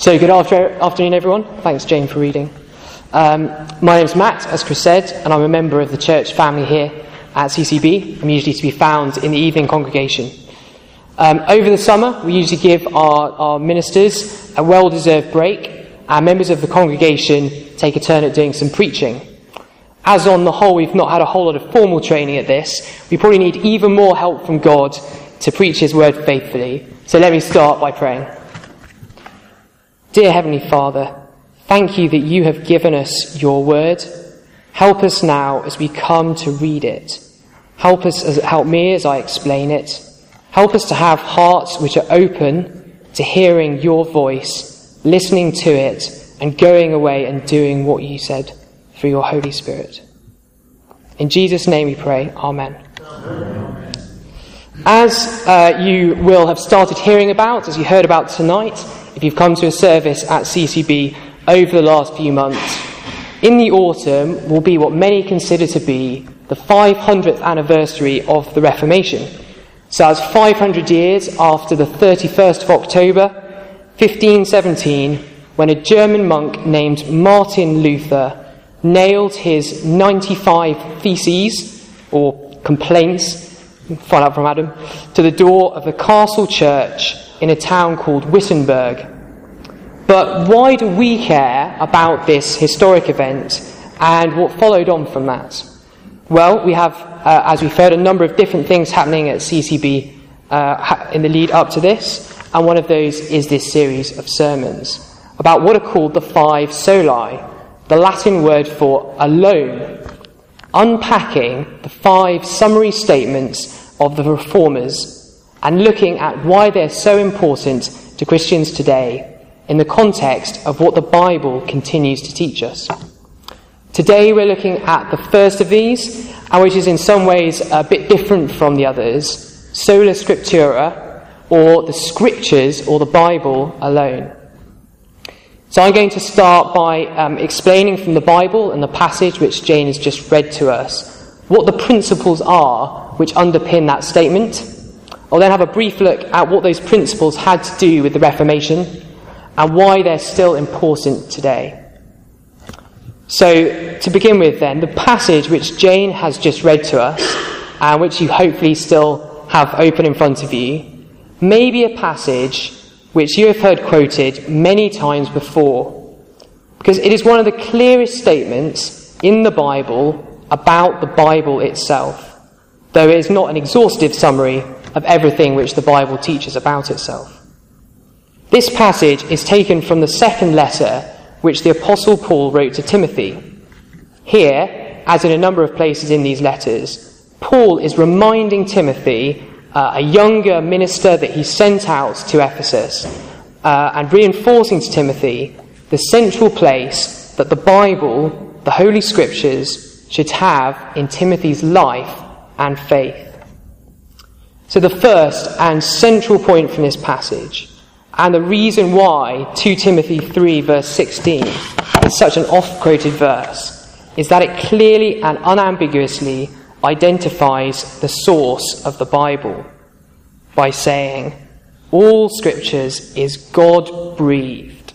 So good afternoon, everyone. Thanks, Jane, for reading. My name's Matt, as Chris said, and I'm a member of the church family here at CCB. I'm usually to be found in the evening congregation. Over the summer, we usually give our ministers a well-deserved break, and members of the congregation take a turn at doing some preaching. As on the whole, we've not had a whole lot of formal training at this. We probably need even more help from God to preach his word faithfully. So let me start by praying. Dear Heavenly Father, thank you that you have given us your word. Help us now as we come to read it. Help me as I explain it. Help us to have hearts which are open to hearing your voice, listening to it, and going away and doing what you said through your Holy Spirit. In Jesus' name we pray. Amen. As you will have started hearing about, as you heard about tonight, if you've come to a service at CCB over the last few months, in the autumn will be what many consider to be the 500th anniversary of the Reformation. So that's 500 years after the 31st of October, 1517, when a German monk named Martin Luther nailed his 95 theses, or complaints, find out from Adam, to the door of the castle church in a town called Wittenberg. But why do we care about this historic event and what followed on from that? Well, we have, as we've heard, a number of different things happening at CCB in the lead up to this, and one of those is this series of sermons about what are called the 5 soli, the Latin word for alone, unpacking the 5 summary statements of the Reformers and looking at why they're so important to Christians today in the context of what the Bible continues to teach us. Today we're looking at the first of these, and which is in some ways a bit different from the others, sola scriptura, or the scriptures or the Bible alone. So I'm going to start by explaining from the Bible and the passage which Jane has just read to us what the principles are which underpin that statement. I'll then have a brief look at what those principles had to do with the Reformation and why they're still important today. So, to begin with then, the passage which Jane has just read to us, and which you hopefully still have open in front of you, may be a passage which you have heard quoted many times before, because it is one of the clearest statements in the Bible about the Bible itself, though it is not an exhaustive summary of everything which the Bible teaches about itself. This passage is taken from the second letter which the Apostle Paul wrote to Timothy. Here, as in a number of places in these letters, Paul is reminding Timothy, a younger minister that he sent out to Ephesus, and reinforcing to Timothy the central place that the Bible, the Holy Scriptures, should have in Timothy's life and faith. So the first and central point from this passage, and the reason why 2 Timothy 3 verse 16 is such an oft-quoted verse, is that it clearly and unambiguously identifies the source of the Bible by saying, all scriptures is God-breathed.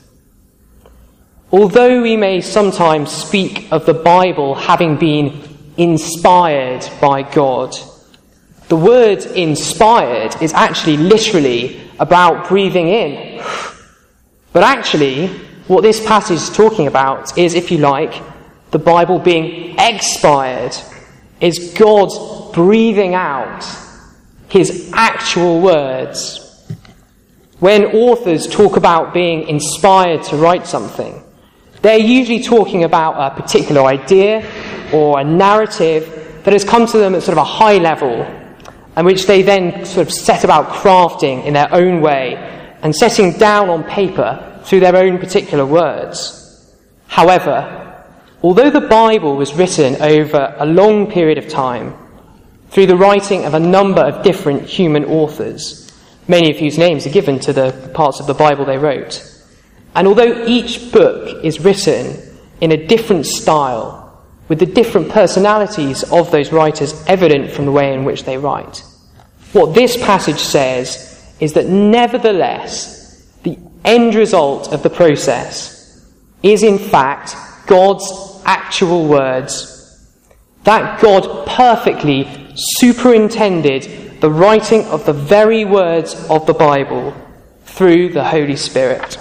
Although we may sometimes speak of the Bible having been inspired by God, the word inspired is actually literally about breathing in. But actually, what this passage is talking about is, if you like, the Bible being expired, is God breathing out his actual words. When authors talk about being inspired to write something, they're usually talking about a particular idea or a narrative that has come to them at sort of a high level, and which they then sort of set about crafting in their own way and setting down on paper through their own particular words. However, although the Bible was written over a long period of time through the writing of a number of different human authors, many of whose names are given to the parts of the Bible they wrote, and although each book is written in a different style, with the different personalities of those writers evident from the way in which they write, what this passage says is that nevertheless, the end result of the process is in fact God's actual words, that God perfectly superintended the writing of the very words of the Bible through the Holy Spirit.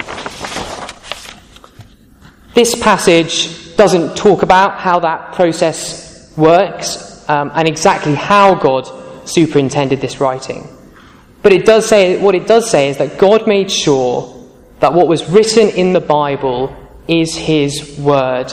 This passage doesn't talk about how that process works and exactly how God superintended this writing. But what it does say is that God made sure that what was written in the Bible is his word.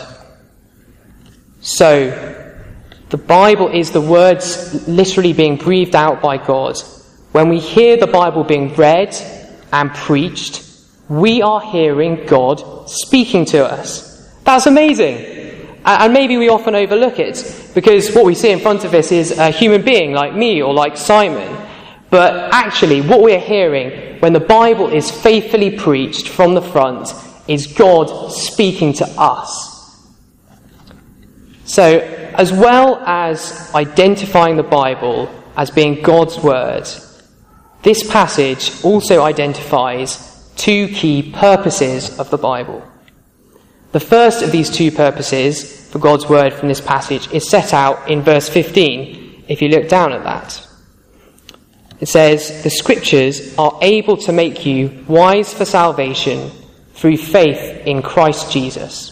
So, the Bible is the words literally being breathed out by God. When we hear the Bible being read and preached, we are hearing God speaking to us. That's amazing. And maybe we often overlook it, because what we see in front of us is a human being like me or like Simon. But actually, what we're hearing when the Bible is faithfully preached from the front is God speaking to us. So, as well as identifying the Bible as being God's word, this passage also identifies two key purposes of the Bible. The first of these two purposes for God's word from this passage is set out in verse 15, if you look down at that. It says, "The scriptures are able to make you wise for salvation through faith in Christ Jesus."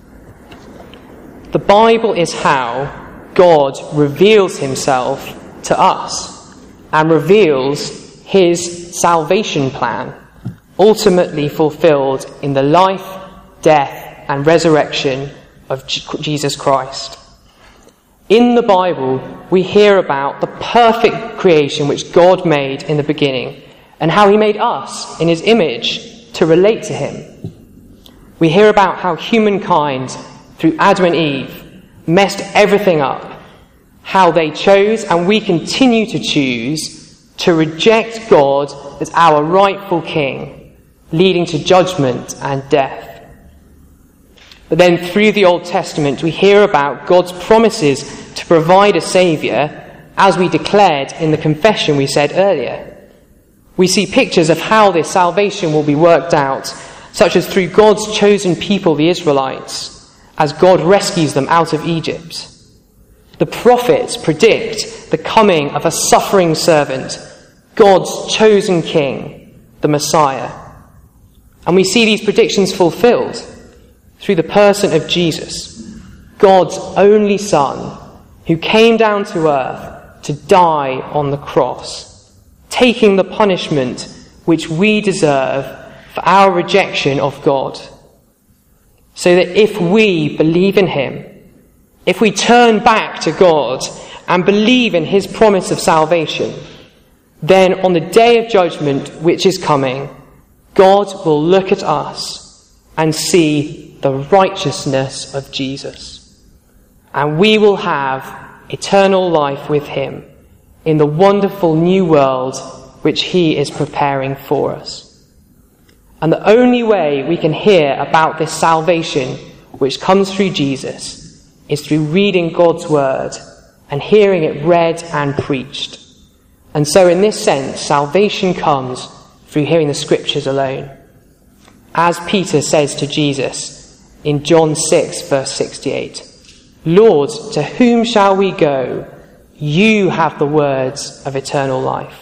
The Bible is how God reveals himself to us and reveals his salvation plan, ultimately fulfilled in the life, death, and resurrection of Jesus Christ. In the Bible, we hear about the perfect creation which God made in the beginning and how he made us in his image to relate to him. We hear about how humankind, through Adam and Eve, messed everything up, how they chose, and we continue to choose, to reject God as our rightful king, leading to judgment and death. But then through the Old Testament, we hear about God's promises to provide a saviour, as we declared in the confession we said earlier. We see pictures of how this salvation will be worked out, such as through God's chosen people, the Israelites, as God rescues them out of Egypt. The prophets predict the coming of a suffering servant, God's chosen king, the Messiah. And we see these predictions fulfilled through the person of Jesus, God's only Son, who came down to earth to die on the cross, taking the punishment which we deserve for our rejection of God. So that if we believe in him, if we turn back to God and believe in his promise of salvation, then on the day of judgment which is coming, God will look at us and see the righteousness of Jesus. And we will have eternal life with him in the wonderful new world which he is preparing for us. And the only way we can hear about this salvation which comes through Jesus is through reading God's word and hearing it read and preached. And so in this sense, salvation comes through hearing the scriptures alone. As Peter says to Jesus in John 6, verse 68, "Lord, to whom shall we go? You have the words of eternal life."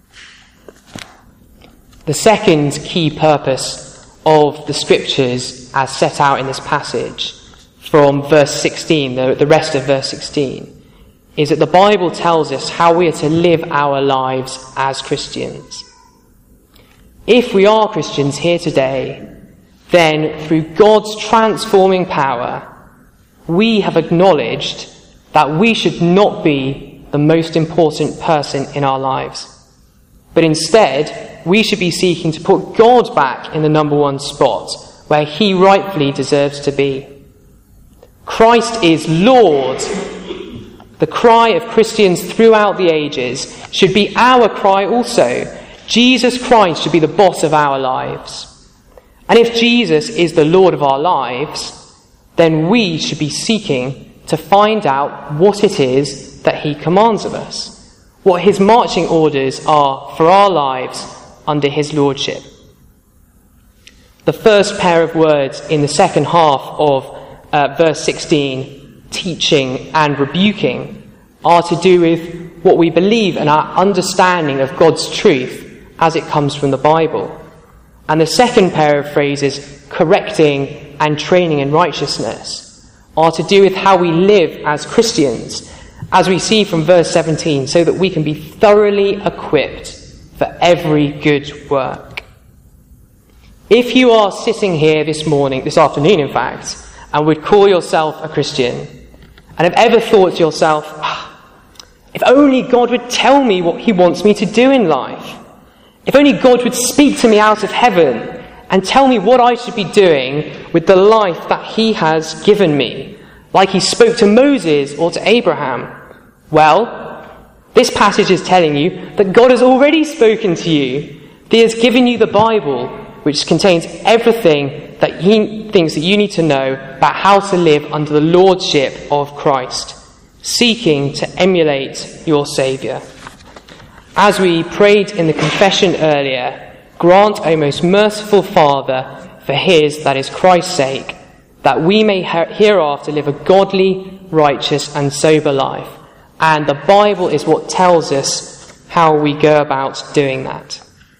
The second key purpose of the scriptures as set out in this passage from verse 16, the rest of verse 16, is that the Bible tells us how we are to live our lives as Christians. If we are Christians here today, then through God's transforming power, we have acknowledged that we should not be the most important person in our lives, but instead we should be seeking to put God back in the number one spot where he rightfully deserves to be. Christ is Lord. The cry of Christians throughout the ages should be our cry also. Jesus Christ should be the boss of our lives. And if Jesus is the Lord of our lives, then we should be seeking to find out what it is that he commands of us, what his marching orders are for our lives under his lordship. The first pair of words in the second half of verse 16, teaching and rebuking, are to do with what we believe and our understanding of God's truth as it comes from the Bible. And the second pair of phrases, correcting and training in righteousness, are to do with how we live as Christians, as we see from verse 17, so that we can be thoroughly equipped for every good work. If you are sitting here this afternoon in fact, and would call yourself a Christian, and have ever thought to yourself, if only God would tell me what he wants me to do in life. If only God would speak to me out of heaven and tell me what I should be doing with the life that he has given me, like he spoke to Moses or to Abraham. Well, this passage is telling you that God has already spoken to you. He has given you the Bible, which contains everything that he thinks that you need to know about how to live under the lordship of Christ, seeking to emulate your Saviour. As we prayed in the confession earlier, grant, O most merciful Father, for his, that is Christ's sake, that we may hereafter live a godly, righteous and sober life. And the Bible is what tells us how we go about doing that.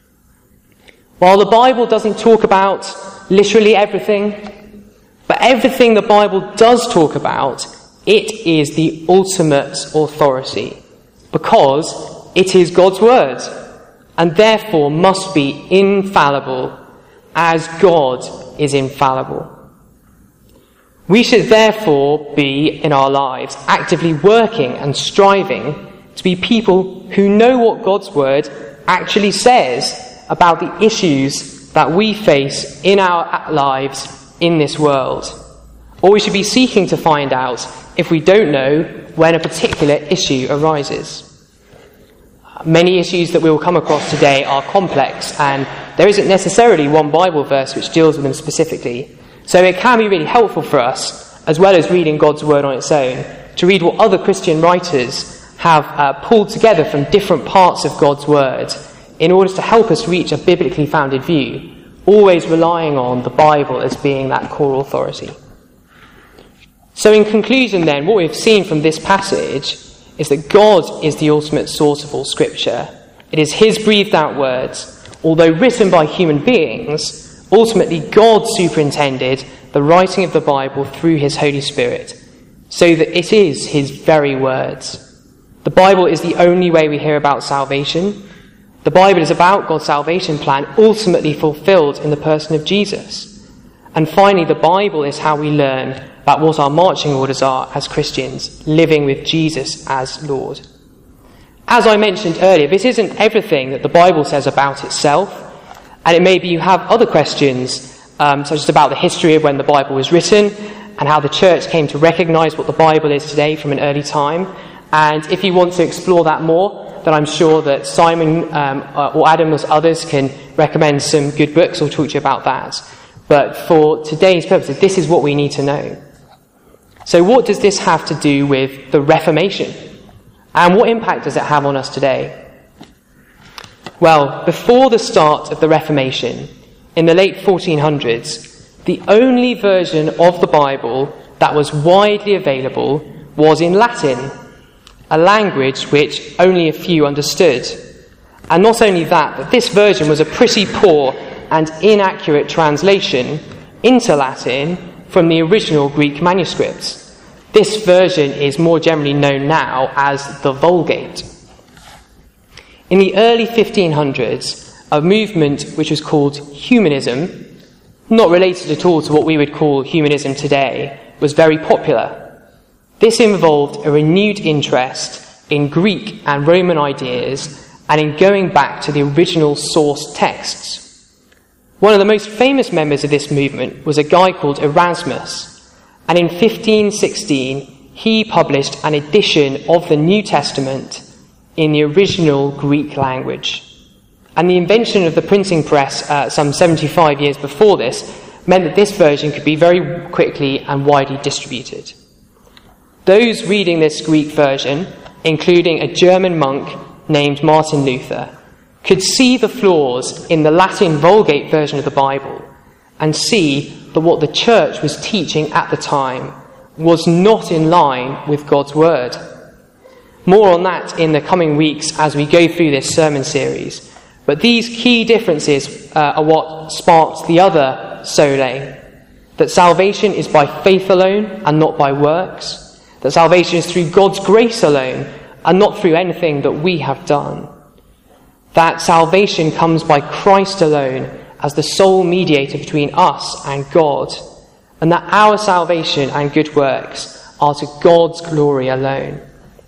While the Bible doesn't talk about literally everything, but everything the Bible does talk about, it is the ultimate authority, because it is God's word, and therefore must be infallible, as God is infallible. We should therefore be, in our lives, actively working and striving to be people who know what God's word actually says about the issues that we face in our lives in this world. Or we should be seeking to find out, if we don't know, when a particular issue arises. Many issues that we will come across today are complex, and there isn't necessarily one Bible verse which deals with them specifically. So it can be really helpful for us, as well as reading God's word on its own, to read what other Christian writers have pulled together from different parts of God's word in order to help us reach a biblically founded view, always relying on the Bible as being that core authority. So in conclusion then, what we've seen from this passage is that God is the ultimate source of all Scripture. It is his breathed out words. Although written by human beings, ultimately God superintended the writing of the Bible through his Holy Spirit, so that it is his very words. The Bible is the only way we hear about salvation. The Bible is about God's salvation plan ultimately fulfilled in the person of Jesus. And finally, the Bible is how we learn about what our marching orders are as Christians, living with Jesus as Lord. As I mentioned earlier, this isn't everything that the Bible says about itself, and it may be you have other questions, such as about the history of when the Bible was written, and how the church came to recognise what the Bible is today from an early time. And if you want to explore that more, then I'm sure that Simon or Adam or others can recommend some good books or talk to you about that. But for today's purposes, this is what we need to know. So what does this have to do with the Reformation? And what impact does it have on us today? Well, before the start of the Reformation, in the late 1400s, the only version of the Bible that was widely available was in Latin, a language which only a few understood. And not only that, but this version was a pretty poor and inaccurate translation into Latin from the original Greek manuscripts. This version is more generally known now as the Vulgate. In the early 1500s, a movement which was called humanism, not related at all to what we would call humanism today, was very popular. This involved a renewed interest in Greek and Roman ideas and in going back to the original source texts. One of the most famous members of this movement was a guy called Erasmus, and in 1516 he published an edition of the New Testament in the original Greek language. And the invention of the printing press some 75 years before this meant that this version could be very quickly and widely distributed. Those reading this Greek version, including a German monk named Martin Luther, could see the flaws in the Latin Vulgate version of the Bible and see that what the church was teaching at the time was not in line with God's word. More on that in the coming weeks as we go through this sermon series. But these key differences are what sparked the other sole, that salvation is by faith alone and not by works, that salvation is through God's grace alone and not through anything that we have done, that salvation comes by Christ alone as the sole mediator between us and God, and that our salvation and good works are to God's glory alone.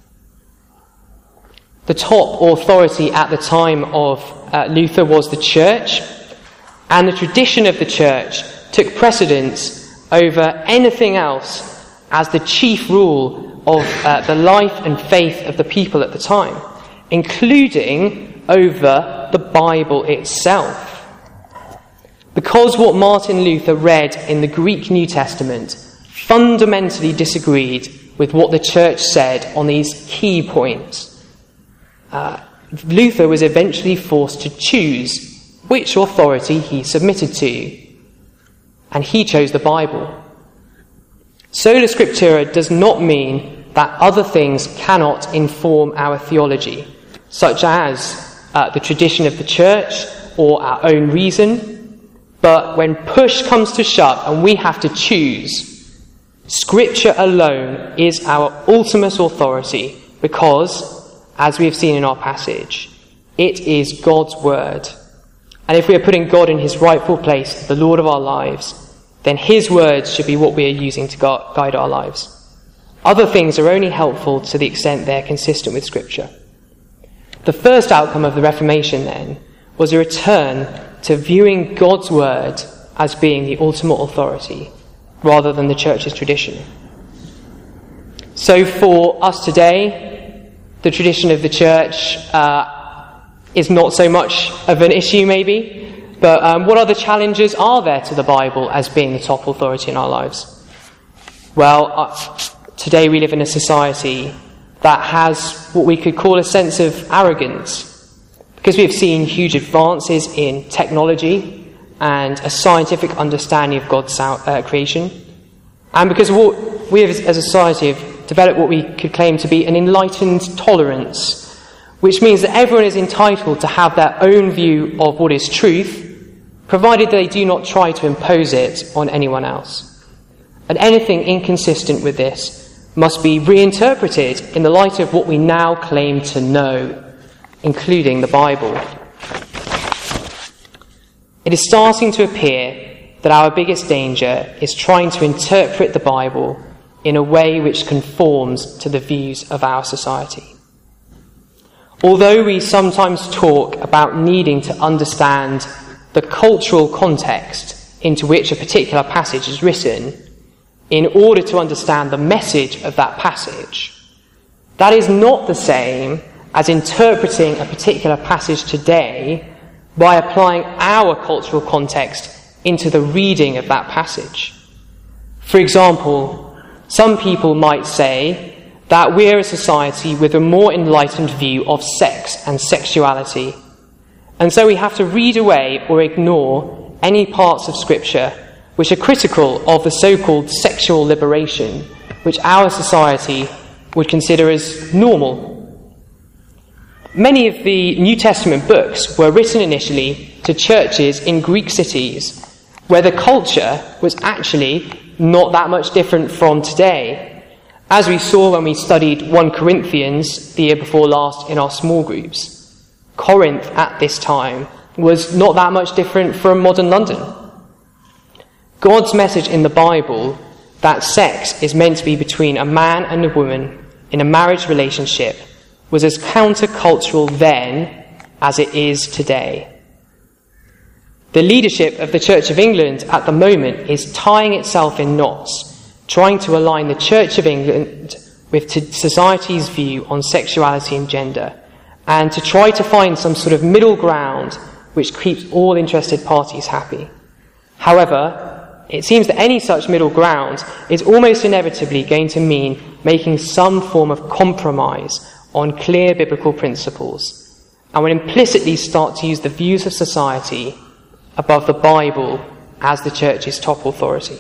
The top authority at the time of Luther was the church, and the tradition of the church took precedence over anything else as the chief rule of the life and faith of the people at the time, including over the Bible itself. Because what Martin Luther read in the Greek New Testament fundamentally disagreed with what the church said on these key points, Luther was eventually forced to choose which authority he submitted to, and he chose the Bible. Sola Scriptura does not mean that other things cannot inform our theology, such as the tradition of the church or our own reason, but when push comes to shove and we have to choose, Scripture alone is our ultimate authority because, as we have seen in our passage, it is God's word. And if we are putting God in his rightful place, the Lord of our lives, then his words should be what we are using to guide our lives. Other things are only helpful to the extent they are consistent with Scripture. The first outcome of the Reformation, then, was a return to viewing God's word as being the ultimate authority, rather than the church's tradition. So for us today, the tradition of the church is not so much of an issue, maybe, but what other challenges are there to the Bible as being the top authority in our lives? Well, today we live in a society that has what we could call a sense of arrogance, because we have seen huge advances in technology and a scientific understanding of God's creation, and because we as a society have developed what we could claim to be an enlightened tolerance, which means that everyone is entitled to have their own view of what is truth, provided they do not try to impose it on anyone else. And anything inconsistent with this must be reinterpreted in the light of what we now claim to know, including the Bible. It is starting to appear that our biggest danger is trying to interpret the Bible in a way which conforms to the views of our society. Although we sometimes talk about needing to understand the cultural context into which a particular passage is written in order to understand the message of that passage, that is not the same as interpreting a particular passage today by applying our cultural context into the reading of that passage. For example, some people might say that we're a society with a more enlightened view of sex and sexuality, and so we have to read away or ignore any parts of Scripture which are critical of the so-called sexual liberation, which our society would consider as normal. Many of the New Testament books were written initially to churches in Greek cities, where the culture was actually not that much different from today, as we saw when we studied 1 Corinthians the year before last in our small groups. Corinth at this time was not that much different from modern London. God's message in the Bible that sex is meant to be between a man and a woman in a marriage relationship was as countercultural then as it is today. The leadership of the Church of England at the moment is tying itself in knots, trying to align the Church of England with society's view on sexuality and gender, and to try to find some sort of middle ground which keeps all interested parties happy. However, it seems that any such middle ground is almost inevitably going to mean making some form of compromise on clear biblical principles, and will implicitly start to use the views of society above the Bible as the Church's top authority.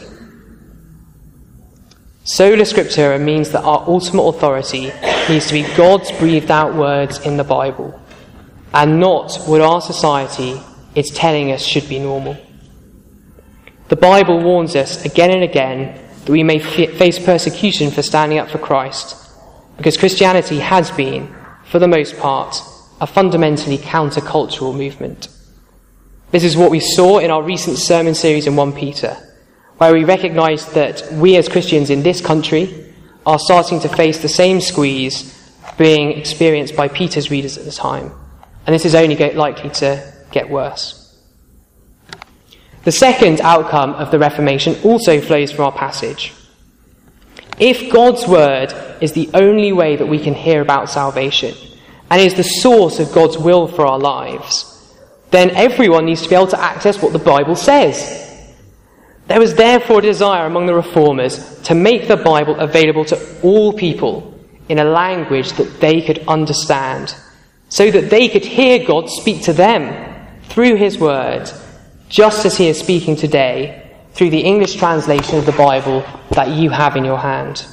Sola Scriptura means that our ultimate authority needs to be God's breathed out words in the Bible, and not what our society is telling us should be normal. The Bible warns us again and again that we may face persecution for standing up for Christ, because Christianity has been, for the most part, a fundamentally counter-cultural movement. This is what we saw in our recent sermon series in 1 Peter, where we recognised that we as Christians in this country are starting to face the same squeeze being experienced by Peter's readers at the time. And this is only likely to get worse. The second outcome of the Reformation also flows from our passage. If God's word is the only way that we can hear about salvation, and is the source of God's will for our lives, then everyone needs to be able to access what the Bible says. There was therefore a desire among the Reformers to make the Bible available to all people in a language that they could understand, so that they could hear God speak to them through his word, just as he is speaking today through the English translation of the Bible that you have in your hand.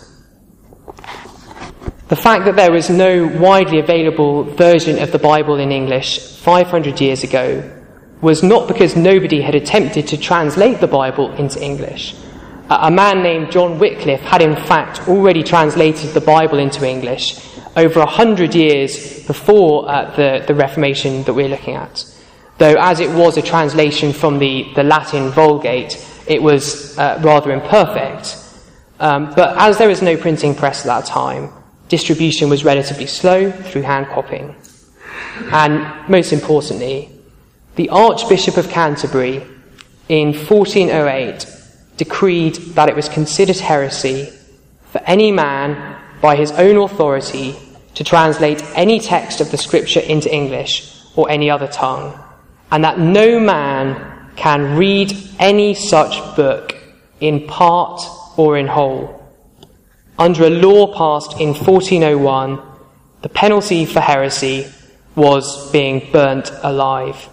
The fact that there was no widely available version of the Bible in English 500 years ago was not because nobody had attempted to translate the Bible into English. A man named John Wycliffe had in fact already translated the Bible into English over 100 years before the Reformation that we're looking at. Though as it was a translation from the Latin Vulgate, it was rather imperfect. But as there was no printing press at that time, distribution was relatively slow through hand copying. And most importantly, the Archbishop of Canterbury in 1408 decreed that it was considered heresy for any man by his own authority to translate any text of the Scripture into English or any other tongue, and that no man can read any such book in part or in whole. Under a law passed in 1401, the penalty for heresy was being burnt alive.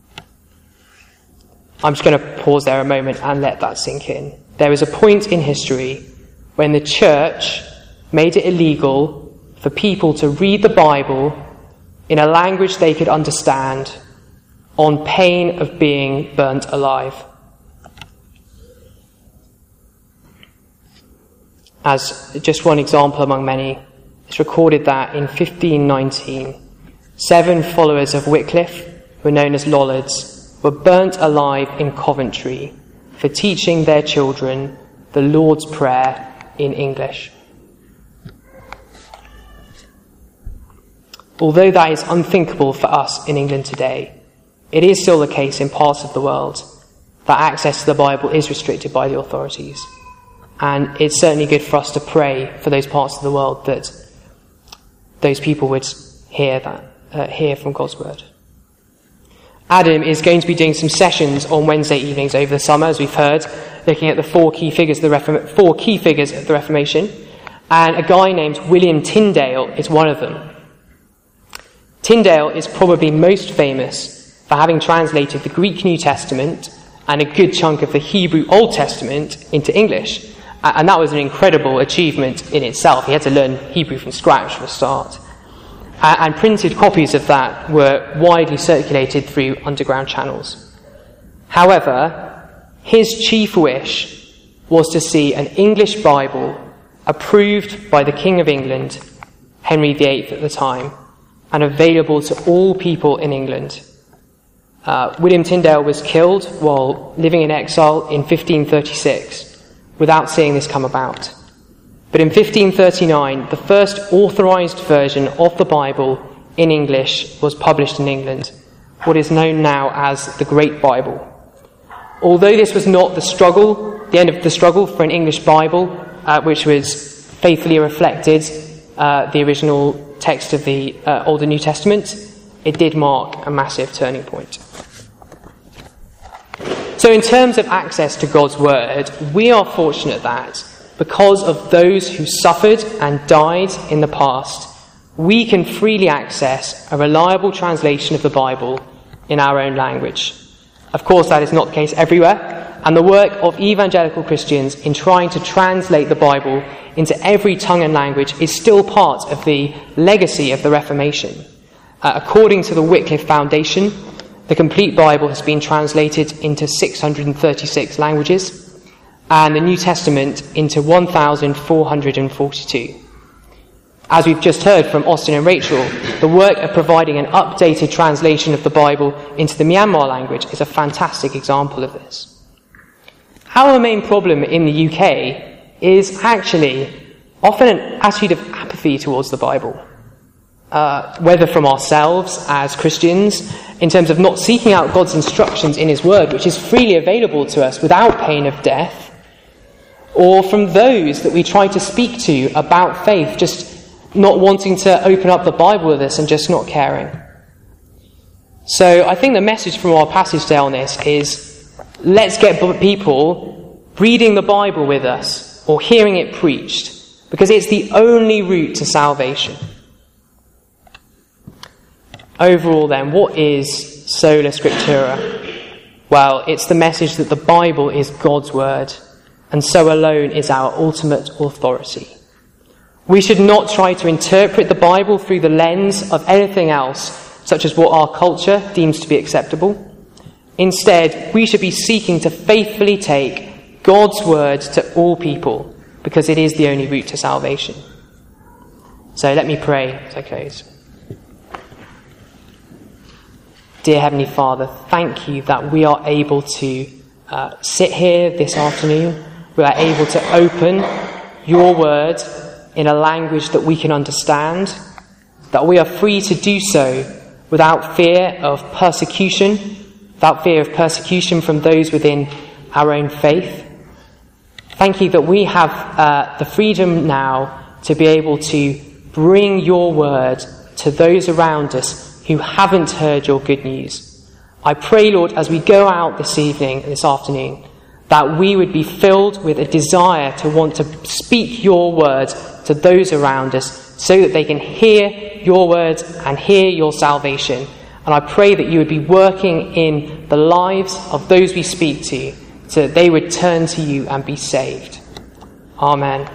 I'm just going to pause there a moment and let that sink in. There was a point in history when the Church made it illegal for people to read the Bible in a language they could understand on pain of being burnt alive. As just one example among many, it's recorded that in 1519, 7 followers of Wycliffe, who were known as Lollards, were burnt alive in Coventry for teaching their children the Lord's Prayer in English. Although that is unthinkable for us in England today, it is still the case in parts of the world that access to the Bible is restricted by the authorities. And it's certainly good for us to pray for those parts of the world that those people would hear from God's word. Adam is going to be doing some sessions on Wednesday evenings over the summer, as we've heard, looking at the four key figures of the Reformation, and a guy named William Tyndale is one of them. Tyndale is probably most famous for having translated the Greek New Testament and a good chunk of the Hebrew Old Testament into English. And that was an incredible achievement in itself. He had to learn Hebrew from scratch for a start. And printed copies of that were widely circulated through underground channels. However, his chief wish was to see an English Bible approved by the King of England, Henry VIII at the time, and available to all people in England. William Tyndale was killed while living in exile in 1536, without seeing this come about. But in 1539, the first authorised version of the Bible in English was published in England, what is known now as the Great Bible. Although this was not the end of the struggle for an English Bible, which was faithfully reflected the original text of the Old and New Testament, it did mark a massive turning point. So in terms of access to God's Word, we are fortunate that, because of those who suffered and died in the past, we can freely access a reliable translation of the Bible in our own language. Of course, that is not the case everywhere, and the work of evangelical Christians in trying to translate the Bible into every tongue and language is still part of the legacy of the Reformation. According to the Wycliffe Foundation, the complete Bible has been translated into 636 languages, and the New Testament into 1,442. As we've just heard from Austin and Rachel, the work of providing an updated translation of the Bible into the Myanmar language is a fantastic example of this. Our main problem in the UK is actually often an attitude of apathy towards the Bible. Whether from ourselves as Christians, in terms of not seeking out God's instructions in his word, which is freely available to us without pain of death, or from those that we try to speak to about faith, just not wanting to open up the Bible with us and just not caring. So I think the message from our passage today on this is, let's get people reading the Bible with us or hearing it preached, because it's the only route to salvation. Overall then, what is Sola Scriptura? Well, it's the message that the Bible is God's word, and so alone is our ultimate authority. We should not try to interpret the Bible through the lens of anything else, such as what our culture deems to be acceptable. Instead, we should be seeking to faithfully take God's word to all people, because it is the only route to salvation. So let me pray as I close. Dear Heavenly Father, thank you that we are able to sit here this afternoon. We are able to open your word in a language that we can understand, that we are free to do so without fear of persecution, from those within our own faith. Thank you that we have the freedom now to be able to bring your word to those around us who haven't heard your good news. I pray, Lord, as we go out this afternoon, that we would be filled with a desire to want to speak your word to those around us so that they can hear your words and hear your salvation. And I pray that you would be working in the lives of those we speak to so that they would turn to you and be saved. Amen.